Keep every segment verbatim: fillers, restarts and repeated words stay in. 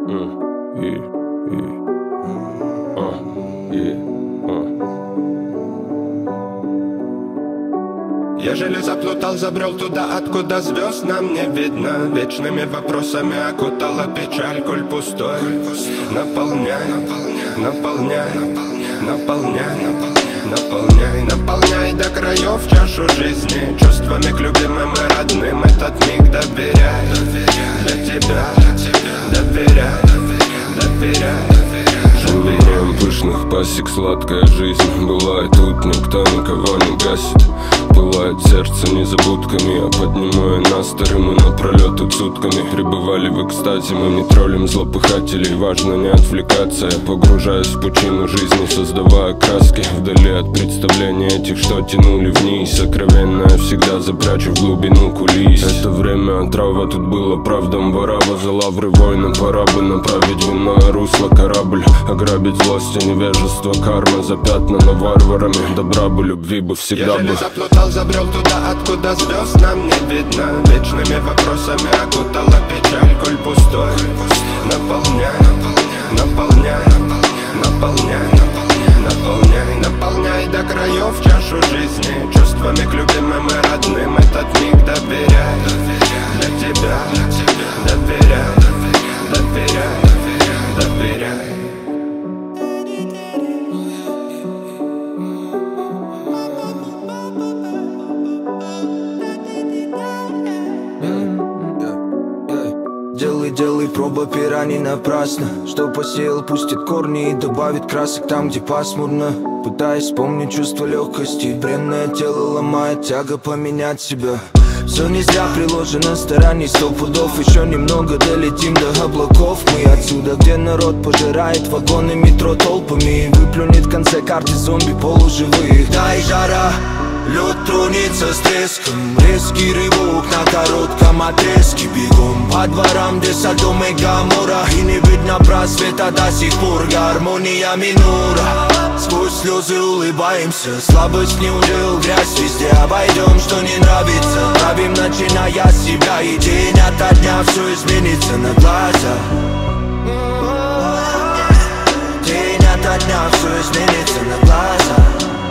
Mm, yeah, yeah. Uh, yeah, uh. Ежели заплутал, забрел туда, откуда звезд нам не видно. Вечными вопросами окутала печаль, коль пустой. Наполняй, наполняй, наполняй, наполняй, наполняй до краев чашу жизни чувствами к любимым и родным. Этот миг доверяй, для тебя, доверяй, доверяй. Живем пышных пасек сладкая жизнь была, и тут никто никого не гасит. Пылает сердце незабудками, а поднимая насторы мы напролет тут сутками пребывали в экстазе. Мы не троллим злопыхателей, важно не отвлекаться. Я погружаюсь в пучину жизни, создавая краски вдали от представлений этих, что тянули вниз. Сокровенное всегда запрячу в глубину кулис. Это время отрава, тут было правдом варава. За лавры войны пора бы направить в иное русло корабль. Ограбить злость и невежество, карма запятнана варварами. Добра бы, любви бы всегда бы. Забрел туда, откуда звезд нам не видно. Вечными вопросами окутала печаль, коль пустой. Наполняй, наполняй, наполняй, наполняй, наполняй до краев чашу жизни чувствами к любимым и родным. Этот миг доверяй, для тебя, доверяй, доверяй, доверяй. Делай, делай, проба пера не напрасно. Что посеял, пустит корни и добавит красок там, где пасмурно. Пытаясь вспомнить чувство легкости, бренное тело ломает тяга поменять себя. Все не зря приложено стараний, сто пудов. Еще немного долетим до облаков. Мы отсюда, где народ пожирает вагоны метро толпами и выплюнет в конце карты зомби полуживых. Дай жара, лед тронется с треском. Резкий рывок на коротком отрезке. Бегом по дворам, где Содом и Гоморра. И не видно просвета до сих пор. Гармония минора. Сквозь слезы улыбаемся. Слабость не ужил, грязь везде. Обойдем, что не нравится. Правим, начиная с себя. И день ото дня все изменится на глазах. День ото дня все изменится на глазах.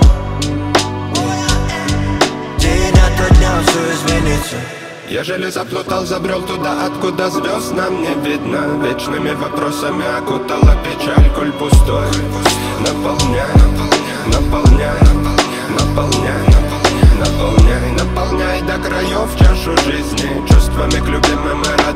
Все изменится. Ежели заплутал, забрел туда, откуда звезд нам не видно. Вечными вопросами окутала печаль, коль пустой. Наполняй, наполняй, наполняй, наполняй, наполняй до краев чашу жизни чувствами к любимым и родным.